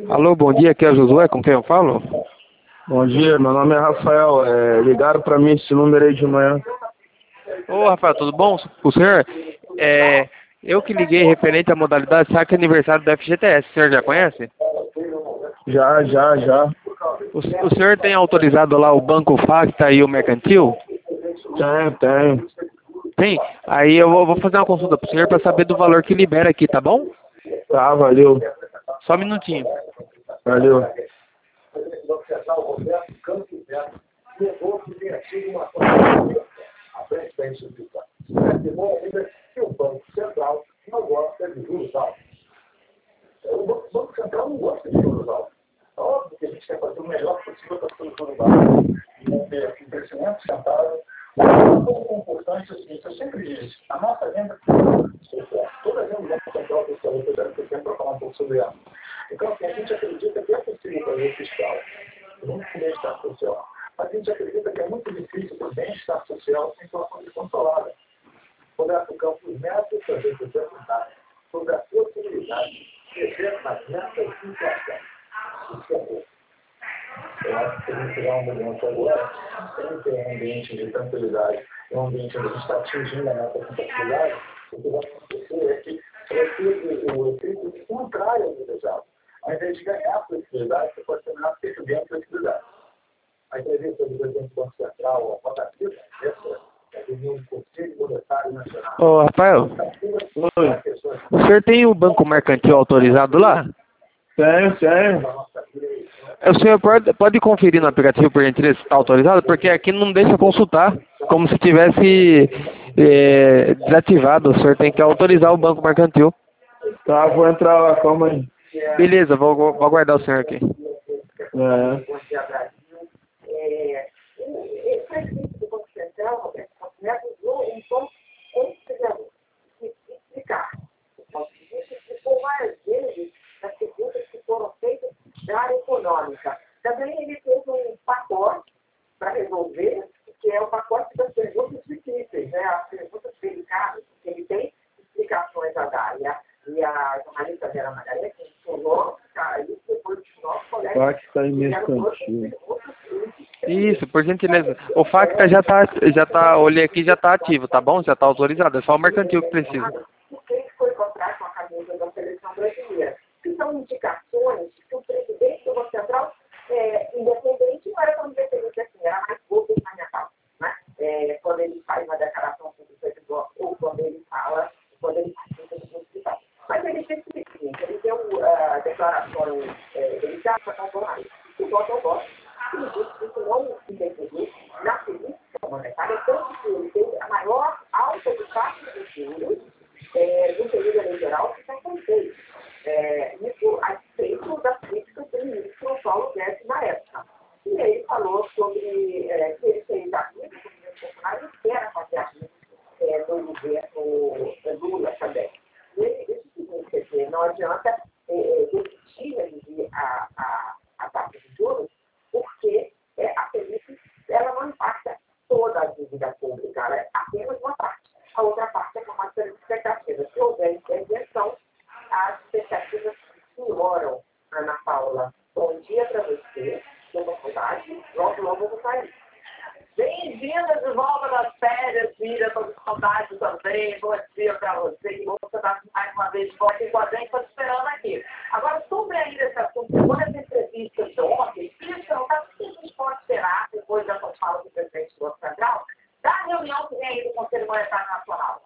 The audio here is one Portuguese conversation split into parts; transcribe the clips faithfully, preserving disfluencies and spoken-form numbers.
Alô, bom dia, aqui é o Josué, com quem eu falo? Bom dia, meu nome é Rafael. É, ligaram para mim esse número aí de manhã. Ô, Rafael, tudo bom? O senhor, é, eu que liguei referente à modalidade saque aniversário do F G T S, o senhor já conhece? Já, já, já. O, o senhor tem autorizado lá o Banco Facta e o Mercantil? Tenho, tenho. Tem? Aí eu vou, vou fazer uma consulta pro senhor para saber do valor que libera aqui, tá bom? Tá, valeu. Só um minutinho. Valeu. Eu acho que tem que criar um momento agora, sem ter um ambiente de tranquilidade, um ambiente onde a gente está atingindo a nossa tranquilidade, o que vai acontecer é que vai ter o efeito contrário ao desejado. Ao invés de ganhar flexibilidade, você pode terminar perdendo flexibilidade. A entrevista do presidente do Banco Central, a rotativa, essa é a reunião do Conselho Monetário Nacional. Ô, Rafael, Oi. o senhor tem o Banco Mercantil autorizado lá? Tenho, tenho. O senhor pode, pode conferir no aplicativo por gentileza se está autorizado, porque aqui não deixa consultar, como se tivesse é, desativado. O senhor tem que autorizar o Banco Mercantil. Tá, vou entrar lá, calma aí. Beleza, vou, vou aguardar o senhor aqui. É. Da área econômica. Também ele fez um pacote para resolver, que é o pacote das perguntas difíceis, né? As perguntas delicadas, que ele tem explicações a dar. E a, e a jornalista Vera Magalhães, que falou, cara, isso depois dos nossos colegas. Facta está em mercantil. Isso, por gentileza. O Facta já está, já tá, olhei aqui, já está ativo, tá bom? Já está autorizado, é só o Mercantil que precisa. Por que foi comprar com a camisa da seleção brasileira? Que são indicações que o presidente do Banco Central, é, independente, não era tão independente assim, era mais pouco na minha causa, né? É, quando ele faz uma declaração pública ou quando ele fala, quando ele participa do hospital. Mas ele fez o seguinte, ele deu uh, declarações é, delicadas para o jornalista. O voto ao voto, ele disse que isso não se defendeu na política monetária, tanto que ele teve a maior alta de taxa de juros é, no período eleitoral que já foi feito. É, isso a despeito das críticas do ministro Paulo Guedes na época. E ele falou sobre é, que ele fez a crítica do governo Bolsonaro e espera fazer a crítica é, do governo Lula também. E ele disse o seguinte, quer dizer, não adianta é, repetir reduzir a, a, a taxa de juros, porque é, a Felipe ela não impacta toda a dívida pública, ela é apenas uma parte. A outra parte é com uma série de expectativas. Se houver intervenção, as expectativas pioram, Ana Paula. Bom dia para você, boa saudade, logo, logo eu vou sair. Bem-vinda de volta das férias, filha, estou com saudade também, bom dia para você, que você está mais uma vez de volta aqui com a gente, estou te esperando aqui. Agora, sobre ainda esse assunto, depois dessa entrevista de ontem, isso não está tudo que a gente pode esperar, depois dessa fala do presidente do Banco Central, da reunião que vem aí do Conselho Monetário Nacional.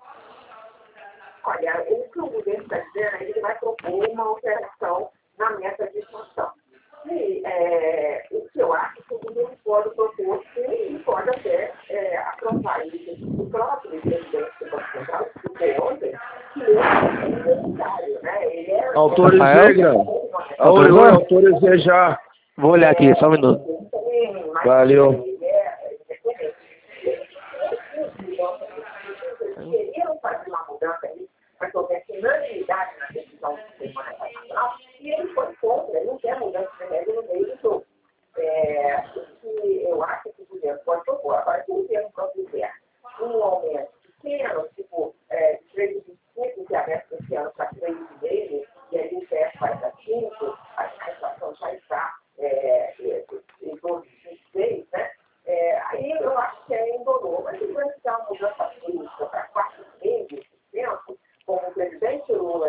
Olha, o que o governo está dizendo é que ele vai propor uma alteração na meta de expansão. E é, o que eu acho que o governo pode propor sim, e pode até é, aprovar isso. O próprio presidente do Banco Central explicou ontem que ele é necessário, né? Ele é... Autorizei, Grão. Autorizou? Autorizei já. Vou olhar aqui, só um minuto. Valeu. Queriam fazer uma mudança aí para que houvesse unanimidade na decisão do Conselho Monetário Nacional, e ele foi contra, ele não quer mudança de regra no meio do jogo. É, o que eu acho que o governo pode propor, agora, se o governo propuser um aumento pequeno, tipo, é, de três vírgula vinte e cinco, que é aberto esse ano para três vírgula cinco, e aí o teto vai para cinco, a inflação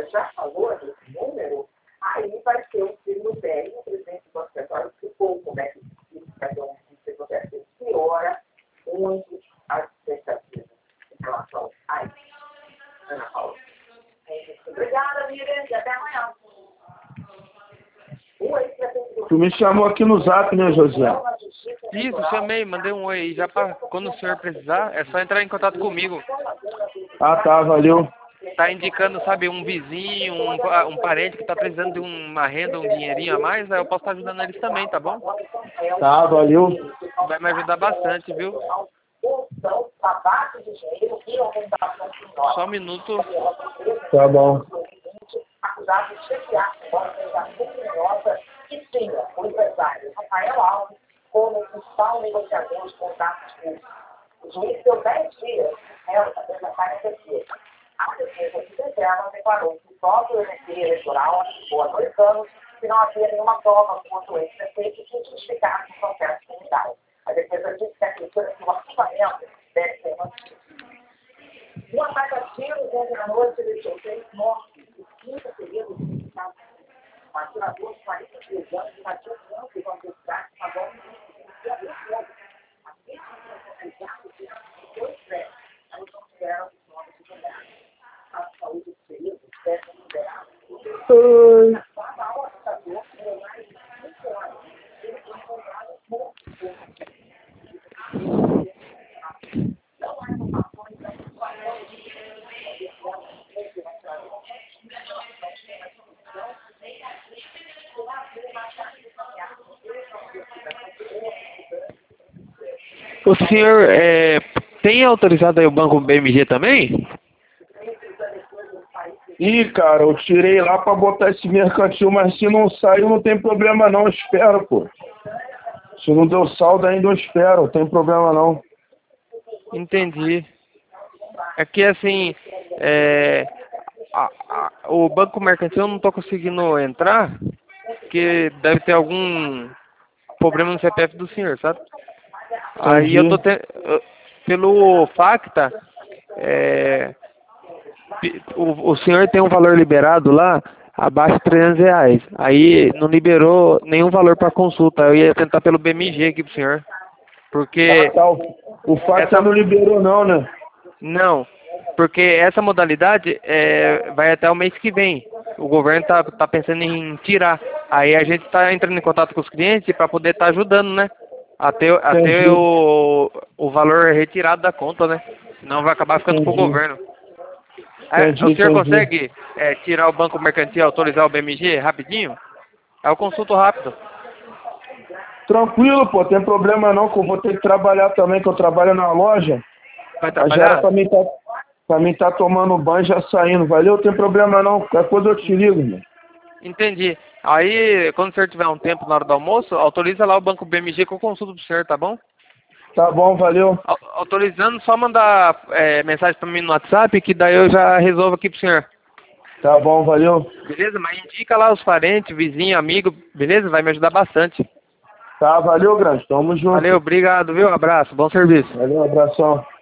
Câmara já falou desse número, aí vai ser o Ciro Velho, o presidente do Banco Central, explicou como é que cada um se piora muito as expectativas em relação a isso. Ana Paula. Obrigada, Miriam, e até amanhã. Tu me chamou aqui no zap, né, José? Isso, chamei, mandei um oi aí. Já pra, quando o senhor precisar, é só entrar em contato comigo. Ah, tá, valeu. Tá indicando, sabe, um vizinho, um, pa- um parente que tá precisando de uma renda, um dinheirinho a mais, aí eu posso estar ajudando eles também, tá bom? Tá, valeu. Vai me ajudar bastante, viu? Só um minuto. Tá bom. Acusado de chefiar a organização criminosa que tinha o empresário Rafael Alves como principal negociador de contratos públicos. O juiz deu dez dias para apresentar a defesa. A defesa de Bezerra declarou que o próprio M P eleitoral ativou há dois anos que não havia nenhuma prova contra o ex-prefeito que justificasse o processo criminal. A defesa disse que acredita que o arquivamento deve ser mantido. Um ataque a tiros ontem à noite deixou seis mortos e cinco feridos graves. Um atirador de quarenta e três anos invadiu o campo com a velocidade de uma bomba de fogo. As vítimas foram localizadas de dois prédios. Elas não tiveram os nomes de verdade. A saúde dos feridos deve ser liberada. O atacador durou mais de cinco horas. Ele foi encontrado morto. Não há informações da O senhor é, tem autorizado aí o banco B M G também? Ih, cara, eu tirei lá pra botar esse mercantil, mas se não saiu, não tem problema não, eu espero, pô. Se não deu saldo ainda, eu espero, não tem problema não. Entendi. É que assim, é, a- a- o banco mercantil eu não tô conseguindo entrar, porque deve ter algum problema no C P F do senhor, sabe? Aí eu tô Entendi. te, eu- pelo Facta, é, pi- o, o senhor tem um valor liberado lá abaixo de trezentos reais. Aí não liberou nenhum valor para consulta. Eu ia tentar pelo B M G aqui pro senhor. Porque Ah, tá, o, o Facta essa, não liberou não, né? não, porque essa modalidade é, vai até o mês que vem. O governo tá, tá pensando em tirar. Aí a gente tá entrando em contato com os clientes para poder estar ajudando, né? Até, até Entendi. o, o valor retirado da conta, né? Senão vai acabar ficando pro Entendi. governo. É, Entendi, o senhor entendi. consegue é, tirar o banco mercantil e autorizar o B M G rapidinho? É o consulto rápido. Tranquilo, pô, tem problema não, que eu vou ter que trabalhar também, que eu trabalho na loja. Vai Mas já era trabalhar? pra mim tá, pra mim tá tomando banho e já saindo. Valeu, tem problema não, qualquer coisa eu te ligo, irmão. Entendi. Aí, quando o senhor tiver um tempo na hora do almoço, autoriza lá o banco B M G que eu consulto pro senhor, tá bom? Tá bom, valeu. Au- Autorizando, só mandar é, mensagem pra mim no WhatsApp, que daí eu já resolvo aqui pro senhor. Tá bom, valeu. Beleza? Mas indica lá os parentes, vizinho, amigo, beleza? Vai me ajudar bastante. Tá, valeu, grande. Tamo junto. Valeu, obrigado, viu? Abraço, bom serviço. Valeu, abração.